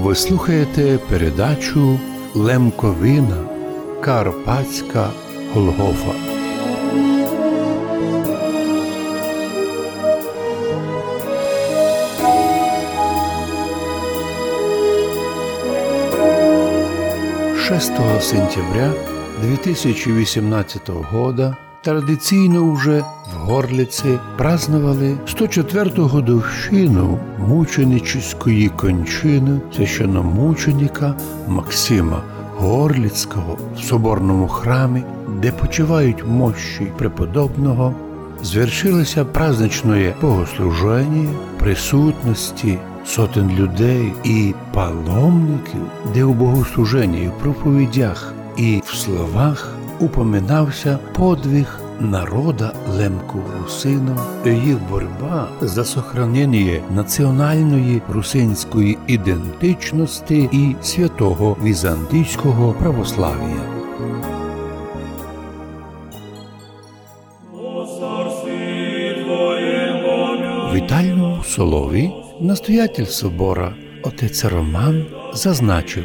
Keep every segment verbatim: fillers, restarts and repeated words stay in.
Ви слухаєте передачу «Лемковина. Карпатська Голгофа». шестого сентября две тысячи восемнадцатого года традиційно уже в Горлиці праздновали сто четверту годовщину мученическої кончини священномученика Максима Горлицького в соборному храмі, де почивають мощі преподобного. Звершилося праздничне богослуження присутності сотень людей і паломників, де у богослуженні, і в проповідях, і в словах упоминався подвиг народа Лемко-Русинов, їх боротьба за сохранення національної русинської ідентичності і святого візантійського православ'я. В вітальному слові настоятель собора отець Роман зазначив: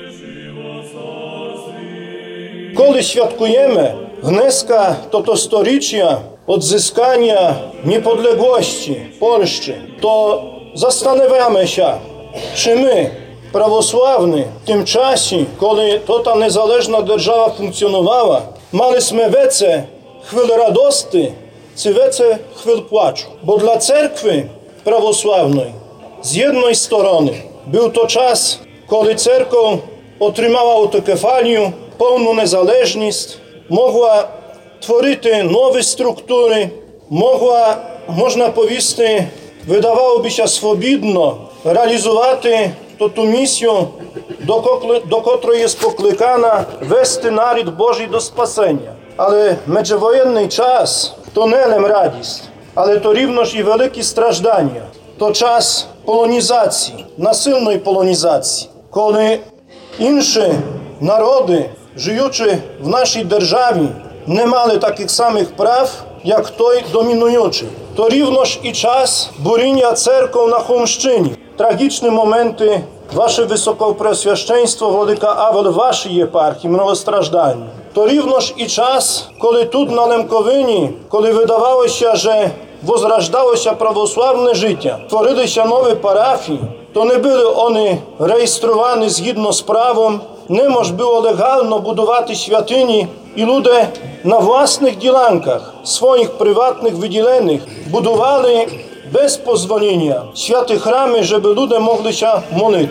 Коли святкуємо гнеска тотосторіччя odzyskania niepodległości Polszczy, to zastanawiamy się, czy my, prawosławni, w tym czasie, kiedy to ta niezależna держава funkcjonowała, maliśmy wiece chwil radości, czy wiece chwil płaczu. Bo dla cerkwi prawosławnej z jednej strony był to czas, kiedy cerkow otrzymała autokefalię, pełną niezależność, mogła tworzyć nowe struktury, mogła, można powiedzieć, wydawałoby się swobodno realizować tę misję, do, do której jest poklикana wести naród Boży do spasenia. Ale międzywojenny czas to nie tylko radość, ale to również i wielkie strażdania. To czas polonizacji, nasilnej polonizacji, kiedy inne narody żyjące w naszej державі nie mieli takich samych praw, jak той dominujący. To również i czas буріння церков на Хомщині. Трагічні моменти, ваше високопреосвященство, владика Авел, вашої єпархії, многостраждання. To również i czas, kiedy тут na Lemkowinie, kiedy wydawało się, że возрождало się prawosławne życie, tworzyły się nowe parafii, to nie były one rejestrowane zgodnie z prawem, nie można było legalnie budować świątyni i ludzie na własnych dzielankach, swoich prywatnych wydzielonych, budowali bez pozwolenia święte chramy, żeby ludzie mogli się modlić.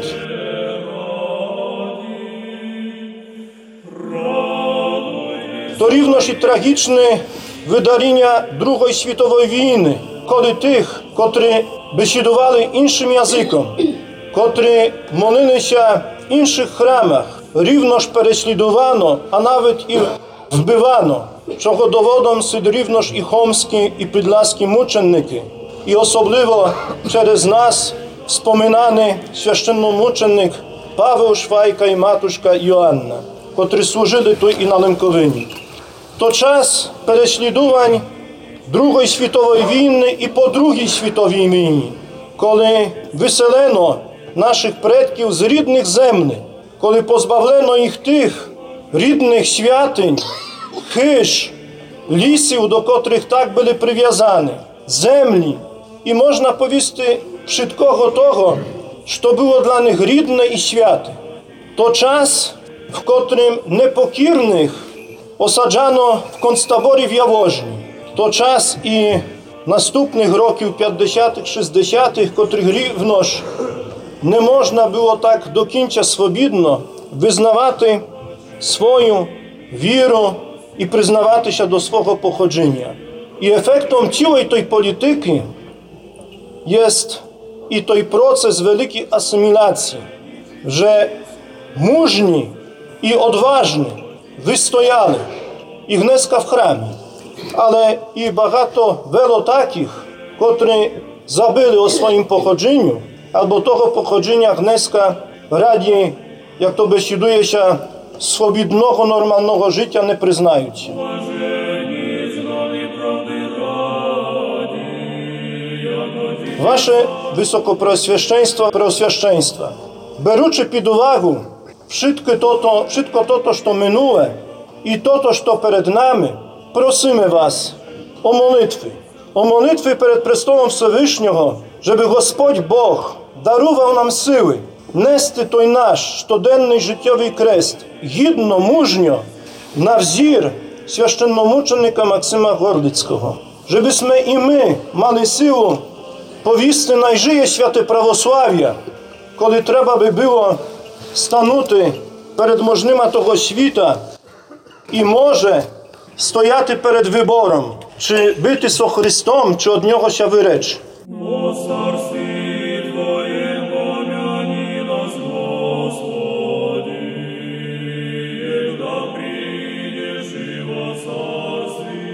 To również i tragiczne wydarzenia drugiej światowej wojny, kiedy tych, którzy besiedowali innym językiem, którzy modlili się w innych chramach, również prześladowano, a nawet i wbywano, czego dowodem są również i chomskie i podlaskie muczenniki. I osobliwo przez nas wspominany święczennomученик Paweł Szwajka i matuszka Joanna, którzy służyli tu i na Lemkowinie. To czas prześladowań drugiej światowej wojny i po drugiej światowej wojnie, kiedy wyseleno naszych przodków z rідних землі, kiedy pozbawiono ich tych rідних świątyń, chys, lisów, do których tak byli przywiązani, ziemi i można powiedzieć wszystkiego tego, co było dla nich rідne i święte. To czas, w którym niepokiernych osadzano w konцтаборі w Jaworznie. To czas i następnych roków pięćdziesiątych, sześćdziesiątych, których również nie można było tak do końca swobodno wyznawać swoją wierę i przyznawać się do swojego pochodzenia. I efektem całej tej polityki jest i ten proces wielkiej asymilacji, że mужні i odważni wystojali i gneska w chramie, ale i багато wielu takich, którzy zabyli o swoim pochodzeniu, albo tego pochodzenia gneska raді, jak to besieduje się, swobodnego, normalnego życia nie przyznają się. Wasze Wysokopреосвященство, Преосвященство, беручи під увагу wszystko to, wszystko to, що минуле, і то, що перед нами, просимо вас о молитві. О молитві перед престолом Всевишнього, щоб Господь Бог дарував нам сили нести той наш щоденний життєвий крест гідно, мужньо, на взір священномученика Максима Горлицького. Żebyśmy i my mali siłу повісти найжиє святе православ'я, коли треба би було станути перед можнима того світа і може стояти перед вибором, чи бити со Христом, чи од нього ся виреч. О царстві Твоєм помяни нас, Господи, єгда прийдеш і во царстві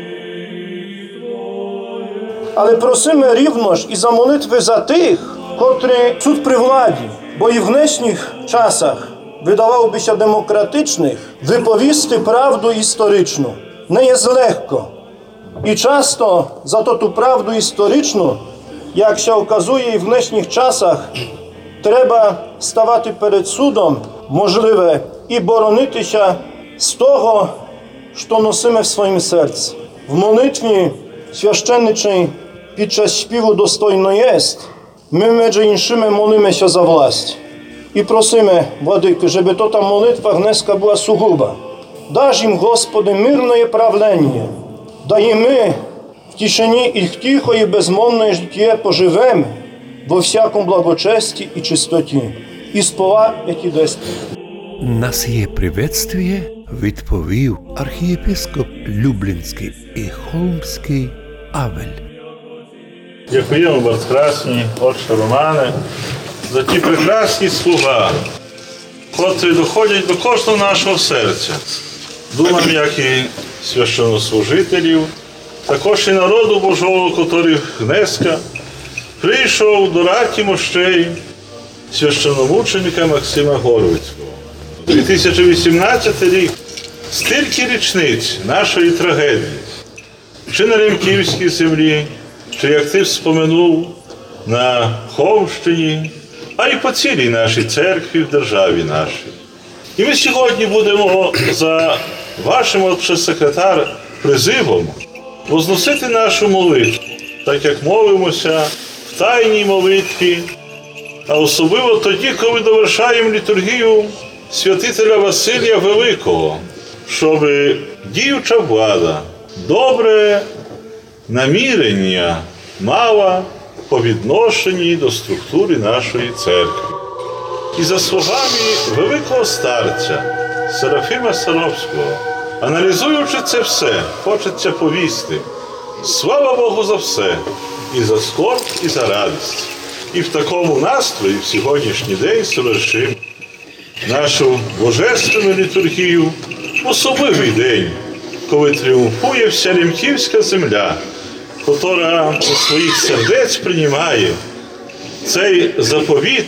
Твоєм. Але просимо рівно ж і за молитви за тих, котрі тут при владі, бо і в днешніх часах видавав би ся демократичних, виповісти правду історичну. Не є легко. І часто за то ту правду історичну, як się okazuje і в днешніх часах, треба ставати перед судом, можливе, і боронитися з того, що носимо в своїм серці. В молитві священничій під час śpiewu достойно єсть, ми між іншими молимося за власть. І просимо, владики, щоб то та молитва гнеска була сугуба. Даж їм, Господи, мирне правлення, дай ми в тишині і тихо і безмовне життя поживемо во всякому благочесті і чистоті. І спова, які дасть. На сіє приветствіє відповів архієпископ Люблінський і Холмський Авель. Дякуємо, безкрасні, отче Романе, за ті прекрасні слова, котрі доходять до кожного нашого серця. Думам, як і священнослужителів, також і народу Божого, котрий гнеска прийшов до раті мощей священномученика Максима Горлицького. дві тисячі вісімнадцятий рік – стільки річниць нашої трагедії, чи на Ремківській землі, чи, як ти споменув, на Холмщині, а й по цілій нашій церкві в державі нашій. І ми сьогодні будемо за вашим, отче секретар, призивом возносити нашу молитву, так як молимося в тайній молитві, а особливо тоді, коли довершаємо літургію святителя Василія Великого, щоб діюча влада добре намірення мала по відношенні до структури нашої церкви. І за словами великого старця Серафима Саровського, аналізуючи це все, хочеться повісти: слава Богу за все, і за скорб, і за радість. І в такому настрої в сьогоднішній день совершимо нашу божественну літургію, особливий день, коли тріумфує вся Ремківська земля, котра у своїх сердець приймає цей заповіт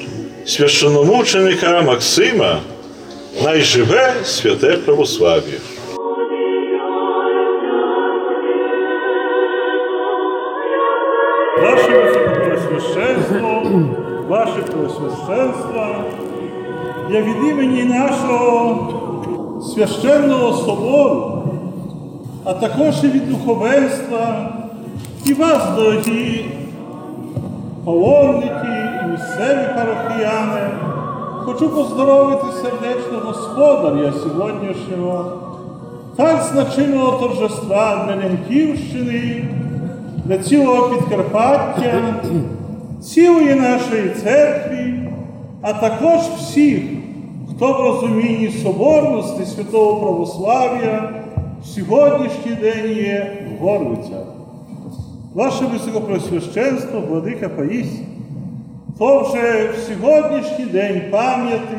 священномученика Максима: най живе святе православ'я. Ваше Високопреосвященство, ваше Преосвященство, я від імені нашого священного собору, а також і від духовенства, і вас, дорогі паломники і місцеві парохіяни, хочу поздоровити сердечно господаря сьогоднішнього так значимого торжества для Лемківщини, для цілого Підкарпаття, цілої нашої церкви, а також всіх, хто в розумінні соборності святого православ'я в сьогоднішній день є в Горлицях. Ваше Високопреосвященство, владика Паїсій, то вже в сьогоднішній день пам'яті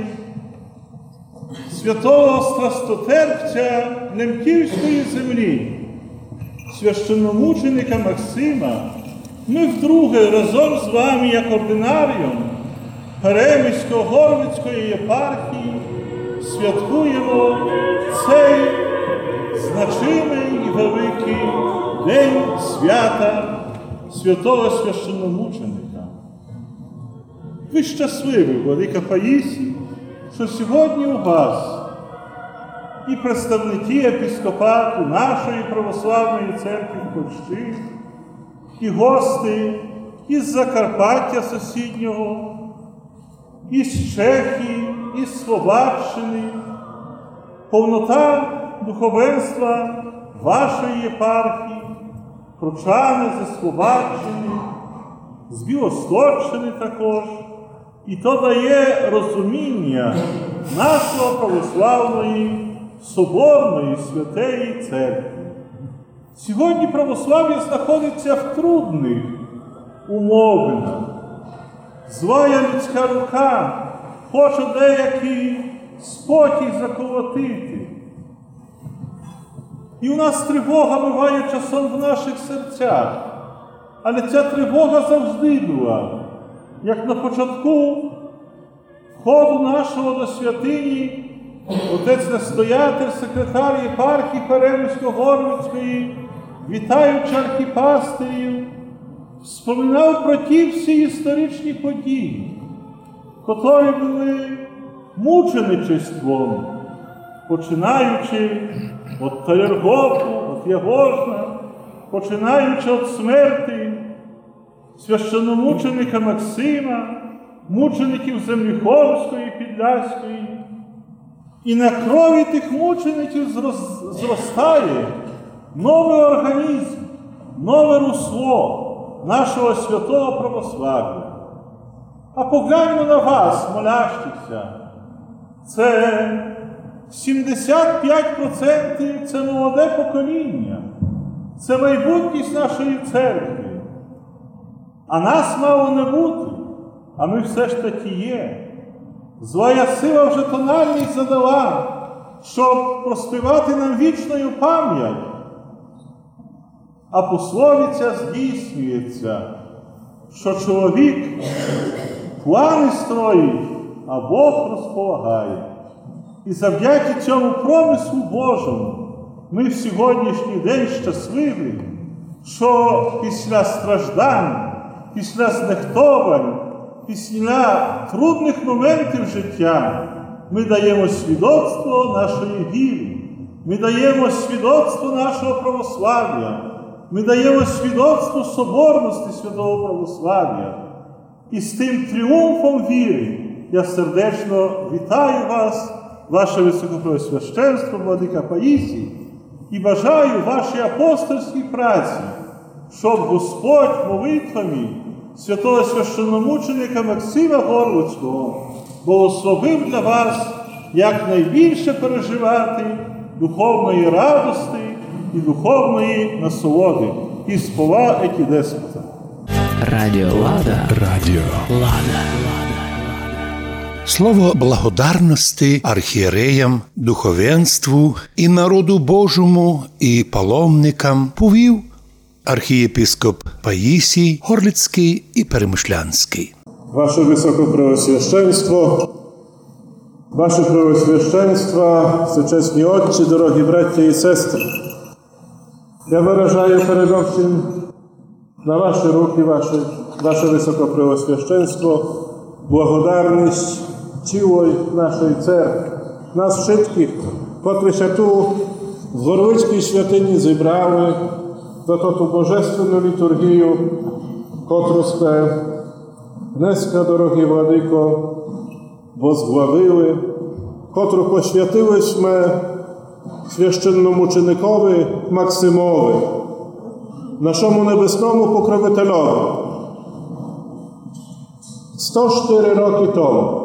святого страстотерпця Лемківської землі, священномученика Максима, ми вдруге разом з вами, як ординарієм Перемисько-Горлицької єпархії, святкуємо цей значимий і великий день свята святого священномученика. Ви щасливі, владика Паїсій, що сьогодні у вас і представники епіскопату нашої православної церкви в Польщі, і гости із Закарпаття сусіднього, із Чехії, із Словаччини, повнота духовенства вашої єпархії, прочани зі Словаччини, з Білостоцщини також. І то дає розуміння нашої православної, соборної, святої церкви. Сьогодні православ'я знаходиться в трудних умовинах. Злая людська рука хоче деякий спокій заколотити. І у нас тривога буває часом в наших серцях. Але ця тривога завжди була. Як на початку входу нашого до святині, отець-настоятель, секретар єпархії Перемисько-Горлицької, вітаючи архіпастирів, вспоминав про ті всі історичні події, котрі були мученичеством, починаючи від Талергофу, від Ягожна, починаючи від смерті священномученика Максима, мучеників Земліховської, Підляської. І на крові тих мучеників зростає новий організм, нове русло нашого святого православ'я. А погляньмо на вас, молящихся. Це сімдесят п'ять відсотків це молоде покоління, це майбутність нашої церкви. А нас мало не бути, а ми все ж таки є. Злая сила вже тональність задала, щоб проспівати нам вічною пам'ять. А пословиця здійснюється, що чоловік плани строїть, а Бог розполагає. І завдяки цьому промислу Божому ми в сьогоднішній день щасливі, що після страждань, після знехтувань, після трудних моментів життя ми даємо свідоцтво нашої віри, ми даємо свідоцтво нашого православ'я, ми даємо свідоцтво соборності святого православ'я. І з тим тріумфом віри я сердечно вітаю вас, ваше Високопреосвященство, владика Паїсій, і бажаю вашій апостольській праці, щоб Господь молитвами святого священномученика Максима Горлицького благословив для вас якнайбільше переживати духовної радости і духовної насолоди. І спова еті деспота. Радіо Лада. Радіо Лада. Слово благодарності архієреям, духовенству і народу Божому, і паломникам повів архієпископ Паїсій Горлицький і Перемишлянський. Ваше Високопреосвященство, Ваше Преосвященство, всечесні отці, дорогі браття і сестри, я виражаю передовсім на ваші руки, ваше, ваше Високопреосвященство, благодарність цілої нашої церкви, нас всіх, котрі ще ту в Горлицькій святині зібрали за ту божественну літургію, котру сте днеска, дорогі владико, возглавили, котру посвятили сме священномученикові Максимові, нашому небесному покровителеві. сто чотири роки тому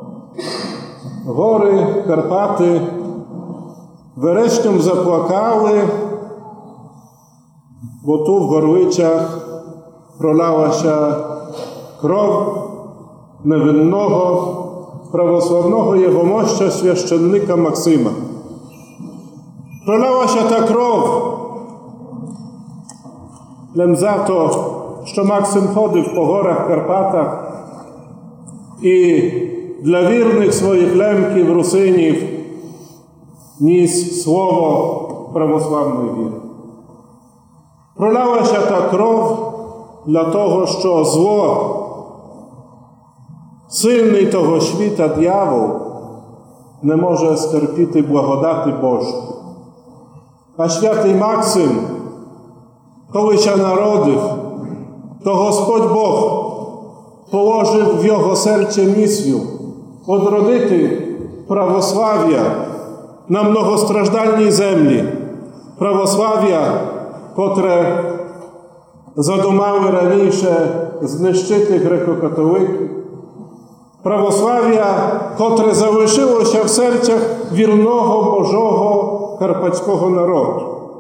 гори, Карпати верещем заплакали, бо tu w Gorłyczach prolała się krov невинного православного єгомоща священника Максима. Пролała się ta кров лем за то, що Максим ходив по горах Карпатах і для вірних своїх лемків, русинів ніс слово православної віри. Пролялася та кров для того, що зло Сильний того світа дьявол не може стерпіти благодати Божої. А святий Максим, коли ще народив, то Господь Бог положив в його серце місію одродити православ'я на многостраждальній землі. Православ'я, котре задумали раніше знищити греко-католиків. Православ'я, котре залишилося в серцях вірного Божого карпатського народу.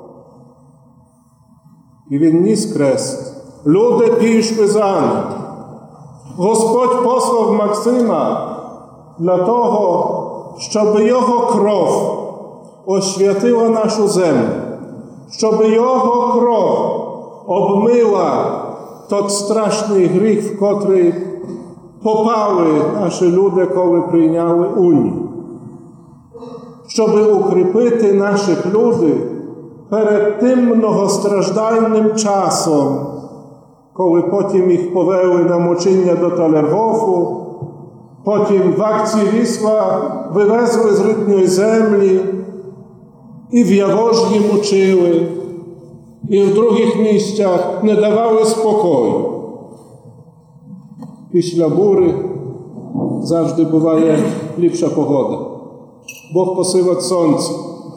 І він ніс крест. Люди пішли за ним. Господь послав Максима для того, щоб його кров освятила нашу землю, щоб його кров обмила той страшний гріх, в котрий попали наші люди, коли прийняли унію. Щоб укріпити наших людей перед тим многостраждальним часом, коли потім їх повели на мучення до Талергофу, потім в акції Вісла вивезли з рідної землі і в Яворжні мучили, і в других місцях не давали спокою. Після бури завжди буває ліпша погода. Бог посилить сонце.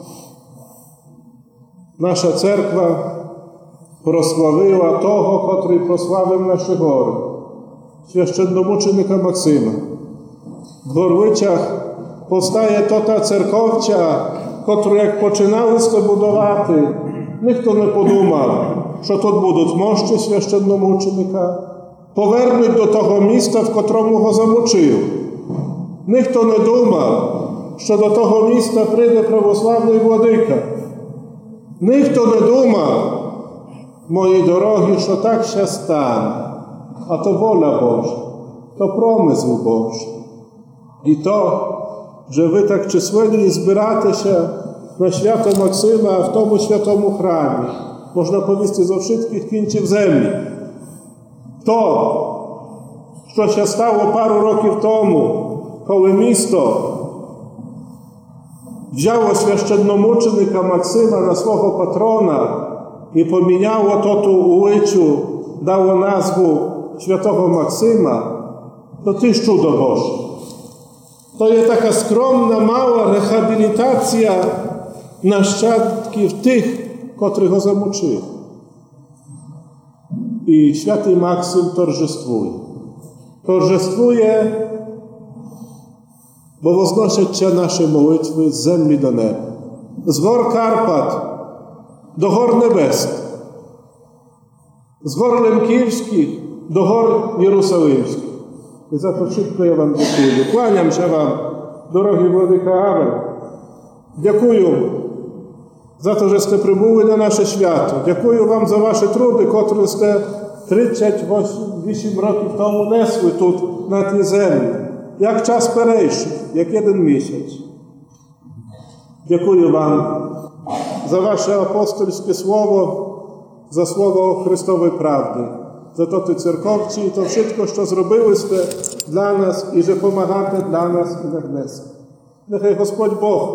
Наша церква прославила того, котрий прославив наші гори, священномученика Максима. В Горличах постає то та церковця, котру як починали будувати, ніхто не подумав, що тут будуть мощі священномученика, повернуть до того міста, в котрому його замучив. Ніхто не думав, що до того міста прийде православний владика. Ніхто не думав, мої дорогі, що так ще стане. А то воля Божа, то промисл Божий. І то, що ви так численні збиратися на свято Максима в тому святому храмі, можна повісти зо всіх кінців землі. То, що ще стало пару років тому, коли місто взяло священномученика Максима на свого патрона і поміняло тоту улицю, дало назву святого Максима, то ти ж чудо Боже. То є така скромна, мала рехабілітація нащадків тих, котрі його замучили. І святий Максим торжествує. Торжествує, бо возносяться наші молитви з землі до неба. З гор Карпат до гор небесних. З гор Лемківських до гор Єрусалимських. І за то чітко я вам дякую. Кланямся вам, дорогий владика Авел. Дякую за те, що сте прибули на наше свято. Дякую вам за ваші труди, котрі сте тридцять вісім років тому несли тут, на тій землі. Як час перейшов, як один місяць. Дякую вам за ваше апостольське слово, за слово Христової правди, за то ти церковці і то все, що зробили сте для нас і що помагати для нас і на днес. Нехай Господь Бог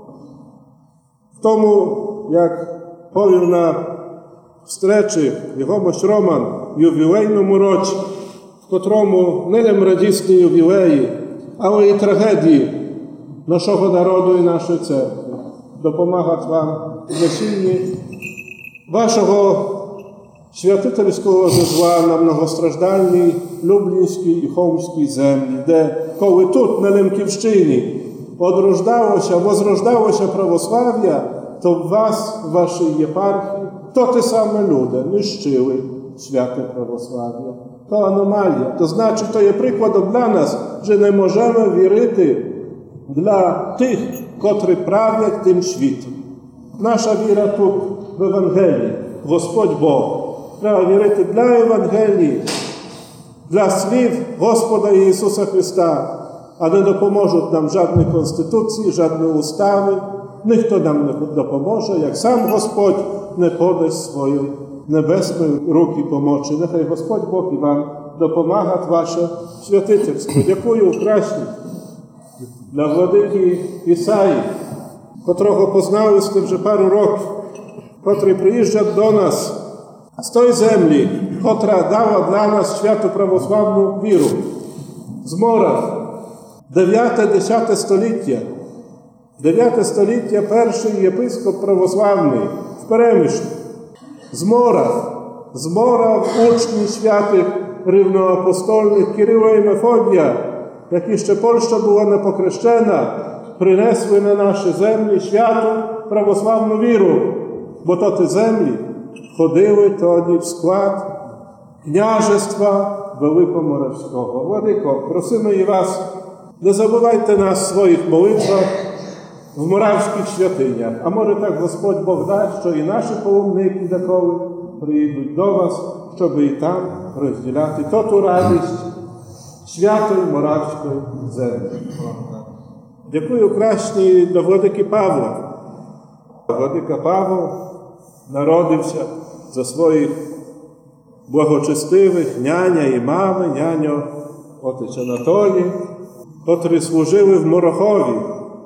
в тому, як повів на встречі його мощ Роман в ювілейному році, в котрому не лише радісні ювілеї, але і трагедії нашого народу і нашої церкви, допомагати вам в насінні вашого святительського жезла на многостраждальній Люблінській і Холмській землі, де, коли тут, на Лемківщині, одрождалося, возрождалося православ'я, то в вас, в вашій єпархії, то те саме люди нищили святе православ'я. То аномалія. То значить, то є прикладом для нас, що не можемо вірити для тих, котрі правлять тим світом. Наша віра тут в Евангелії, Господь Бог. Треба вірити для Євангелії, для слів Господа Ісуса Христа, а не допоможуть нам жодні конституції, жодні устави. Ніхто нам не допоможе, як сам Господь не подасть свої небесної руки помочі. Нехай Господь Бог і вам допомагати ваше святительство. Дякую кращі для владики Ісаї, котрого познали сте вже пару років, котрий приїжджав до нас з тої землі, котра дала для нас святу православну віру. З Мора, дев'яте-десяте століття. дев'яте століття перший єпископ православний в Перемишлі. З Мора, з Мора учні святих рівноапостольних Кирила і Мефодія, які ще Польща була не покрещена, принесли на наші землі святу православну віру, бо то ті землі ходили тоді в склад княжества Великоморавського. Владико, просимо і вас, не забувайте нас в своїх молитвах в моравських святинях. А може так Господь Бог дасть, що і наші паломники деколи приїдуть до вас, щоб і там розділяти ту радість святої моравської землі. Дякую кращій до владики Павла. Владика Павло народився за своїх благочестивих няня і мами, няню отець Анатолій, котрі служили в Морохові,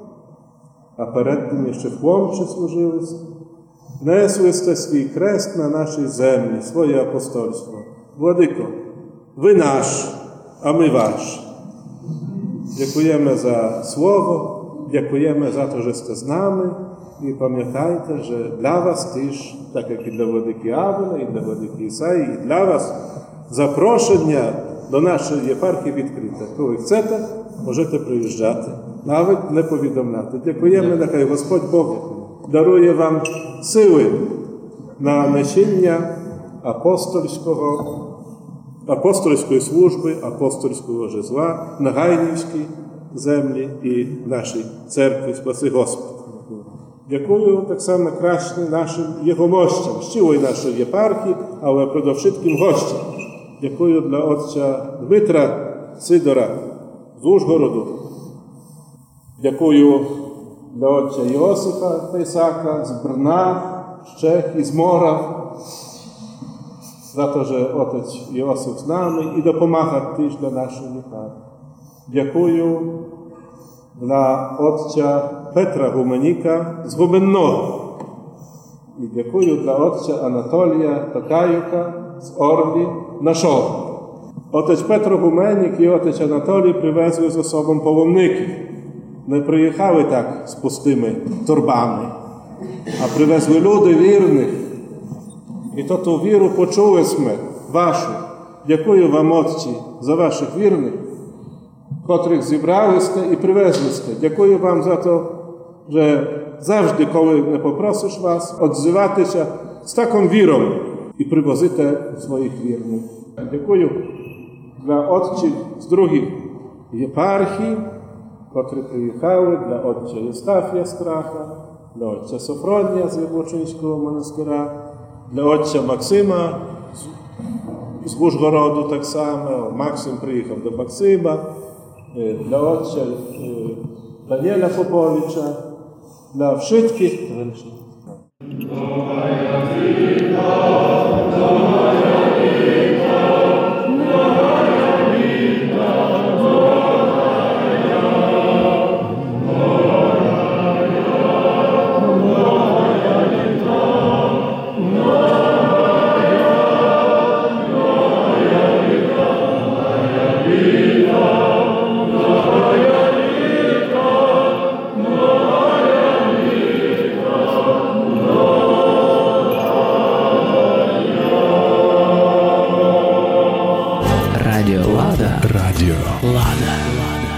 а перед тим ще в Пломчі служили. Несли сте свій крест на нашій землі, своє апостольство. Владико, ви наш, а ми ваш. Дякуємо за слово, дякуємо за те, що сте з нами. І пам'ятайте, що для вас теж, так як і для владики Авела, і для владики Ісаї, і для вас запрошення до нашої єпархії відкрите. Коли хочете, можете приїжджати, навіть не повідомляти. Дякуємо, нехай Господь Бог дарує вам сили на несіння апостольського, апостольської служби, апостольського жезла на Гайнівській землі і нашій церкві. Спаси Господь. Дякую так само краще нашим його гостям, щилої нашої єпархії, але предовшитким гостям. Дякую для отця Дмитра Сидора з Ужгороду. Дякую для отця Йосифа Пейсака з Брна, з Чехії, з Мора, за те, що отець Йосиф з нами і допомагає теж для нашої єпархії. Дякую dla otca Petra Gumenika z Gumenного. I dziękuję dla otca Anatolia Tokajuka z Orli naszego. Otec Petro Gumenik i otec Anatolij привезли ze sobą паломників. Не приїхали так з пустими торбами, а привезли люди вірних. І то ту віру почули ми, вашу. Дякую вам, отці, за ваших вірних, котрих зібрали сте і привезли сте. Дякую вам за те, що завжди, коли не попросиш вас, відзиватися з таким віром і привозити своїх вірних. Дякую для отців з других єпархій, котрі приїхали, для отця Єстафія Страха, для отця Софронія з Яблочинського монастиря, для отця Максима з Ужгороду так само. Максим приїхав до Максима, для отця Даніеля Поповича, для wszystkich. Radio Lada. Radio Lada.